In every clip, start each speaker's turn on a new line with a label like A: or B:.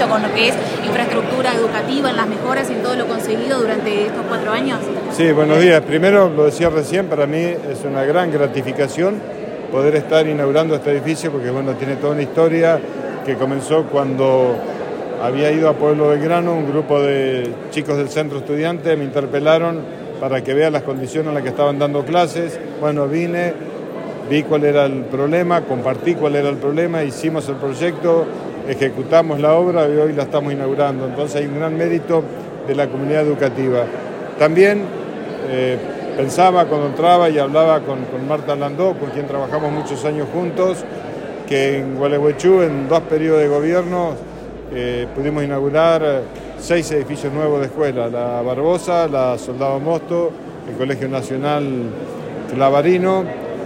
A: con lo que es infraestructura educativa, en las mejoras y en todo lo conseguido durante estos 4 años?
B: Sí, buenos días. Primero, lo decía recién, para mí es una gran gratificación poder estar inaugurando este edificio porque bueno, tiene toda una historia que comenzó cuando había ido a Pueblo Belgrano, un grupo de chicos del centro estudiante me interpelaron para que vean las condiciones en las que estaban dando clases. Bueno, vine, vi cuál era el problema, compartí cuál era el problema, hicimos el proyecto, ejecutamos la obra y hoy la estamos inaugurando. Entonces hay un gran mérito de la comunidad educativa. También pensaba cuando entraba y hablaba con Marta Landó, con quien trabajamos muchos años juntos, que en Gualeguaychú, en 2 periodos de gobierno, pudimos inaugurar 6 edificios nuevos de escuela, la Barbosa, la Soldado Mosto, el Colegio Nacional Clavarino,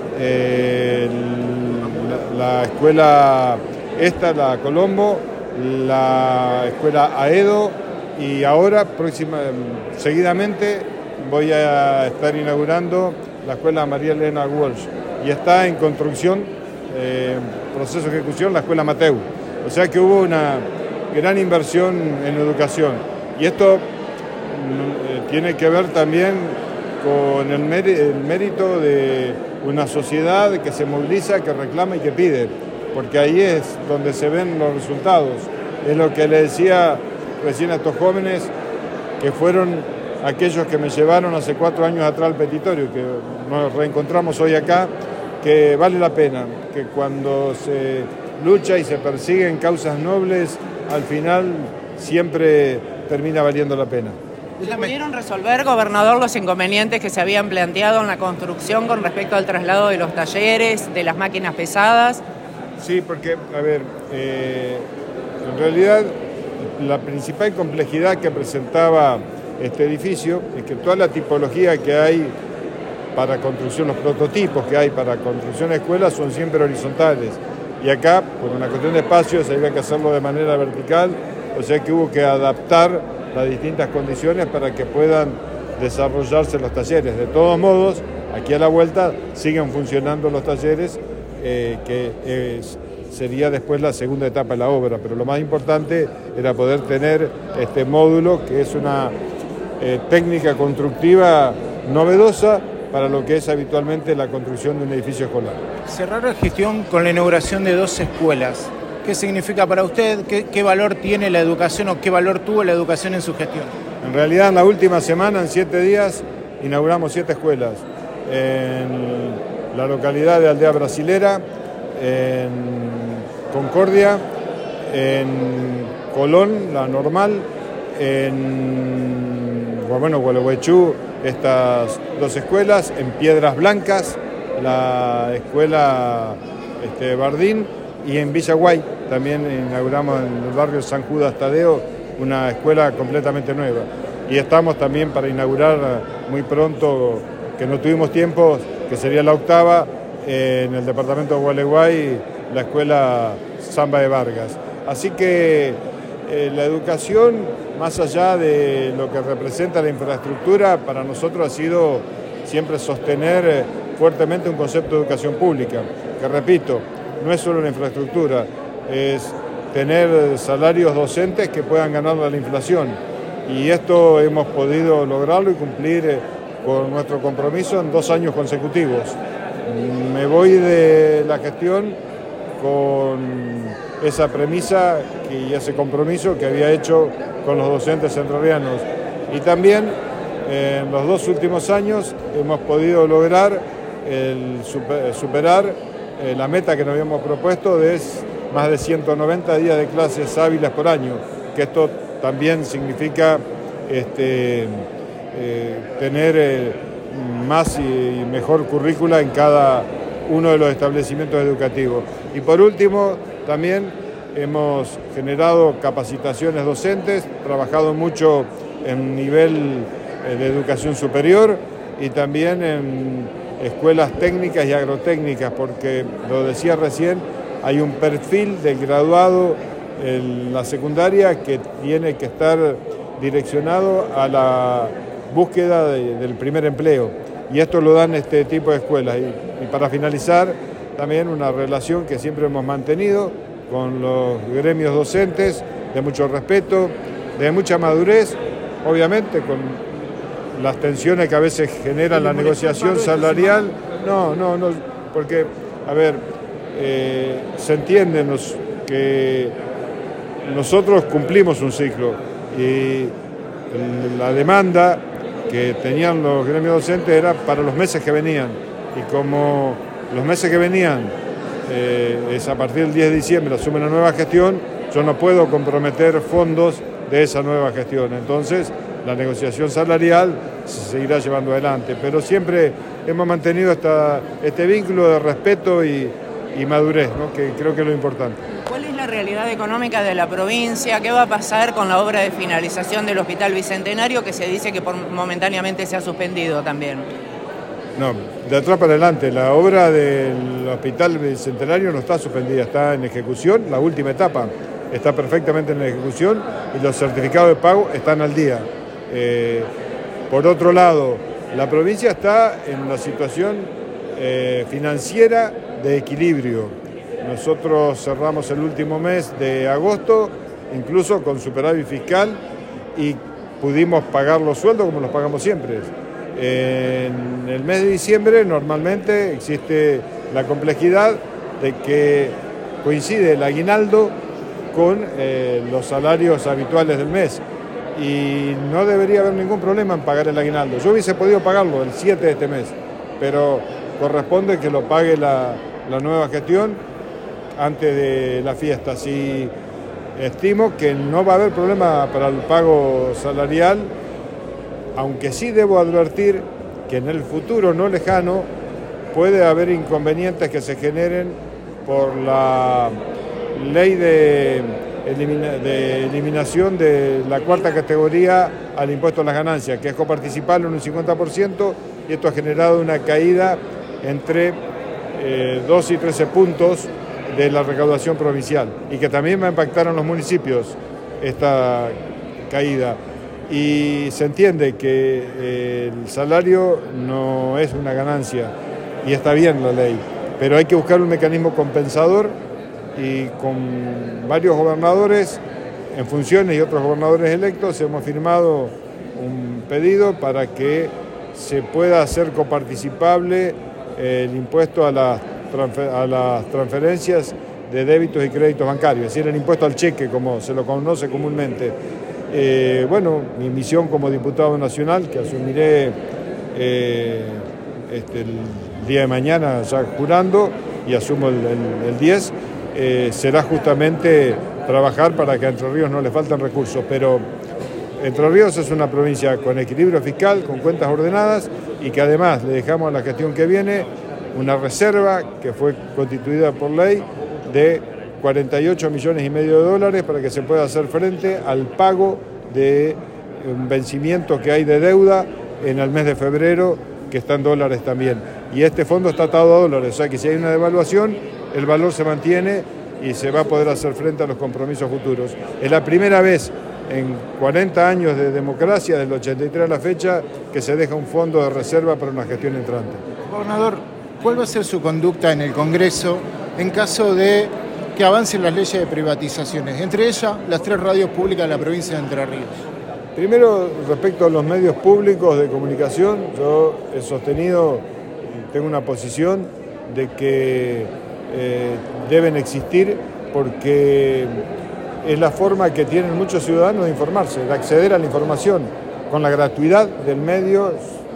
B: la escuela la Colombo, la escuela Aedo y ahora seguidamente voy a estar inaugurando la escuela María Elena Walsh y está en construcción, proceso de ejecución, la escuela Mateu. O sea que hubo una gran inversión en educación y esto tiene que ver también con el mérito de una sociedad que se moviliza, que reclama y que pide, porque ahí es donde se ven los resultados. Es lo que le decía recién a estos jóvenes que fueron aquellos que me llevaron hace 4 años atrás al petitorio, que nos reencontramos hoy acá, que vale la pena, que cuando se lucha y se persiguen causas nobles, al final siempre termina valiendo la pena.
C: ¿Pudieron resolver, gobernador, los inconvenientes que se habían planteado en la construcción con respecto al traslado de los talleres, de las máquinas pesadas?
B: Sí, porque, a ver, en realidad la principal complejidad que presentaba este edificio es que toda la tipología que hay para construcción, los prototipos que hay para construcción de escuelas son siempre horizontales. Y acá, por una cuestión de espacios, había que hacerlo de manera vertical, o sea que hubo que adaptar las distintas condiciones para que puedan desarrollarse los talleres. De todos modos, aquí a la vuelta siguen funcionando los talleres, sería después la segunda etapa de la obra, pero lo más importante era poder tener este módulo, que es una técnica constructiva novedosa para lo que es habitualmente la construcción de un edificio escolar.
D: Cerrar la gestión con la inauguración de 2 escuelas, ¿qué significa para usted? ¿Qué valor tiene la educación o qué valor tuvo la educación en su gestión?
B: En realidad, en la última semana, en 7 días, inauguramos 7 escuelas. En la localidad de Aldea Brasilera, en Concordia, en Colón, la normal, en Gualeguaychú, estas 2 escuelas, en Piedras Blancas, la escuela Bardín, y en Villaguay también inauguramos en el barrio San Judas Tadeo una escuela completamente nueva. Y estamos también para inaugurar muy pronto, que no tuvimos tiempo, que sería la 8ª, en el departamento de Gualeguay, la escuela Zamba de Vargas. Así que la educación, más allá de lo que representa la infraestructura, para nosotros ha sido siempre sostener fuertemente un concepto de educación pública, que repito, no es solo la infraestructura, es tener salarios docentes que puedan ganar la inflación. Y esto hemos podido lograrlo y cumplir con nuestro compromiso en 2 años consecutivos. Me voy de la gestión con esa premisa y ese compromiso que había hecho con los docentes entrerrianos. Y también en los 2 últimos años hemos podido lograr superar la meta que nos habíamos propuesto de más de 190 días de clases hábiles por año, que esto también significa tener más y mejor currícula en cada uno de los establecimientos educativos. Y por último, también hemos generado capacitaciones docentes, trabajado mucho en nivel de educación superior y también en escuelas técnicas y agrotécnicas, porque lo decía recién, hay un perfil del graduado en la secundaria que tiene que estar direccionado a la búsqueda del primer empleo. Y esto lo dan este tipo de escuelas. Y para finalizar, también una relación que siempre hemos mantenido con los gremios docentes, de mucho respeto, de mucha madurez, obviamente con las tensiones que a veces genera la negociación salarial. No, porque, a ver, se entiende que nosotros cumplimos un ciclo y la demanda que tenían los gremios docentes era para los meses que venían, y como los meses que venían es a partir del 10 de diciembre asume una nueva gestión, yo no puedo comprometer fondos de esa nueva gestión. Entonces la negociación salarial se seguirá llevando adelante, pero siempre hemos mantenido este vínculo de respeto y madurez, ¿no? Que creo que es lo importante.
C: ¿Cuál es la realidad económica de la provincia? ¿Qué va a pasar con la obra de finalización del Hospital Bicentenario, que se dice que momentáneamente se ha suspendido también?
B: No, de atrás para adelante, la obra del Hospital Bicentenario no está suspendida, está en ejecución, la última etapa está perfectamente en ejecución y los certificados de pago están al día. Por otro lado, la provincia está en una situación financiera de equilibrio. Nosotros cerramos el último mes de agosto, incluso con superávit fiscal, y pudimos pagar los sueldos como los pagamos siempre. En el mes de diciembre normalmente existe la complejidad de que coincide el aguinaldo con los salarios habituales del mes, y no debería haber ningún problema en pagar el aguinaldo. Yo hubiese podido pagarlo el 7 de este mes, pero corresponde que lo pague la nueva gestión antes de la fiesta. Sí, estimo que no va a haber problema para el pago salarial, aunque sí debo advertir que en el futuro no lejano puede haber inconvenientes que se generen por la ley de eliminación de la cuarta categoría al impuesto a las ganancias, que es coparticipable en un 50%, y esto ha generado una caída entre 12 y 13 puntos de la recaudación provincial, y que también va a impactar en los municipios esta caída. Y se entiende que el salario no es una ganancia, y está bien la ley, pero hay que buscar un mecanismo compensador, y con varios gobernadores en funciones y otros gobernadores electos hemos firmado un pedido para que se pueda hacer coparticipable el impuesto a las transferencias de débitos y créditos bancarios, es decir, el impuesto al cheque, como se lo conoce comúnmente. Bueno, mi misión como diputado nacional, que asumiré el día de mañana ya jurando, y asumo el 10, será justamente trabajar para que a Entre Ríos no le falten recursos, pero Entre Ríos es una provincia con equilibrio fiscal, con cuentas ordenadas, y que además le dejamos a la gestión que viene una reserva que fue constituida por ley de 48,5 millones para que se pueda hacer frente al pago de un vencimiento que hay de deuda en el mes de febrero, que está en dólares también. Y este fondo está atado a dólares, o sea que si hay una devaluación, el valor se mantiene y se va a poder hacer frente a los compromisos futuros. Es la primera vez en 40 años de democracia, del 83 a la fecha, que se deja un fondo de reserva para una gestión entrante.
D: Gobernador, ¿cuál va a ser su conducta en el Congreso en caso de que avancen las leyes de privatizaciones, entre ellas las 3 radios públicas de la provincia de Entre Ríos?
B: Primero, respecto a los medios públicos de comunicación, yo he sostenido, tengo una posición de que deben existir porque es la forma que tienen muchos ciudadanos de informarse, de acceder a la información, con la gratuidad del medio,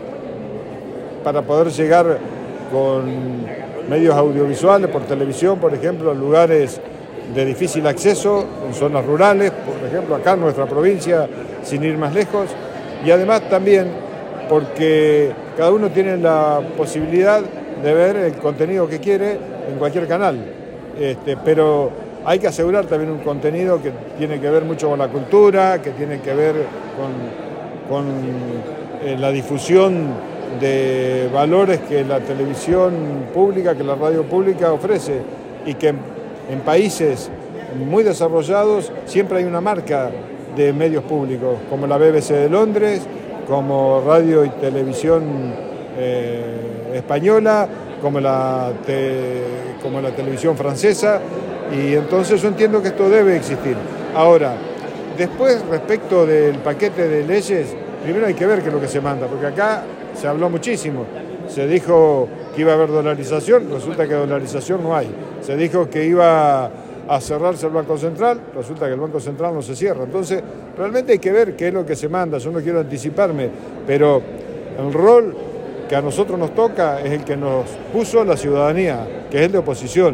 B: para poder llegar con medios audiovisuales, por televisión, por ejemplo, a lugares de difícil acceso, en zonas rurales, por ejemplo, acá en nuestra provincia, sin ir más lejos, y además también porque cada uno tiene la posibilidad de ver el contenido que quiere en cualquier canal, pero hay que asegurar también un contenido que tiene que ver mucho con la cultura, que tiene que ver con la difusión de valores que la televisión pública, que la radio pública ofrece, y que en países muy desarrollados siempre hay una marca de medios públicos, como la BBC de Londres, como Radio y Televisión Española, como la televisión francesa, y entonces yo entiendo que esto debe existir. Ahora, Después, respecto del paquete de leyes, primero hay que ver qué es lo que se manda, porque acá se habló muchísimo. Se dijo que iba a haber dolarización, resulta que dolarización no hay. Se dijo que iba a cerrarse el Banco Central, resulta que el Banco Central no se cierra. Entonces, realmente hay que ver qué es lo que se manda. Yo no quiero anticiparme, pero el rol que a nosotros nos toca es el que nos puso la ciudadanía, que es el de oposición.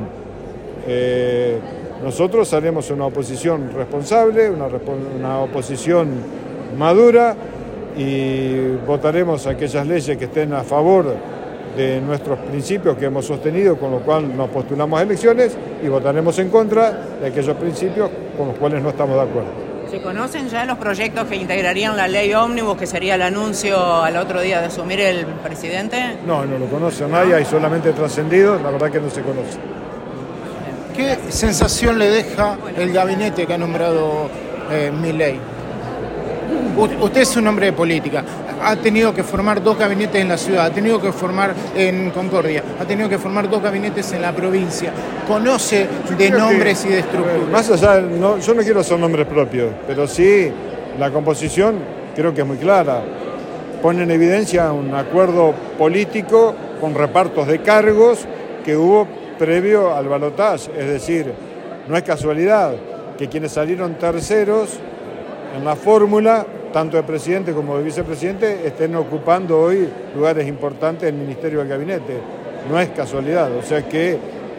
B: Nosotros haremos una oposición responsable, una oposición madura, y votaremos aquellas leyes que estén a favor de nuestros principios que hemos sostenido, con lo cual nos postulamos a elecciones, y votaremos en contra de aquellos principios con los cuales no estamos de acuerdo.
C: ¿Se conocen ya los proyectos que integrarían la ley ómnibus, que sería el anuncio al otro día de asumir el presidente?
B: No lo conoce nadie, hay solamente trascendidos, la verdad que no se conoce.
D: ¿Qué sensación le deja el gabinete que ha nombrado Milei? Usted es un hombre de política, ha tenido que formar 2 gabinetes en la ciudad, ha tenido que formar en Concordia, ha tenido que formar 2 gabinetes en la provincia, conoce de nombres y de estructuras.
B: Más allá, yo no quiero hacer nombres propios, pero sí la composición creo que es muy clara. Pone en evidencia un acuerdo político con repartos de cargos que hubo previo al balotaje, es decir, no es casualidad que quienes salieron terceros en la fórmula, tanto de presidente como de vicepresidente, estén ocupando hoy lugares importantes en el Ministerio del Gabinete. No es casualidad, o sea que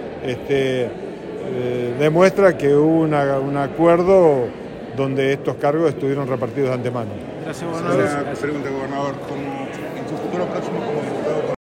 B: demuestra que hubo un acuerdo donde estos cargos estuvieron repartidos de antemano.
D: Gracias, gobernador.
E: Una pregunta, gobernador. En su futuro próximo como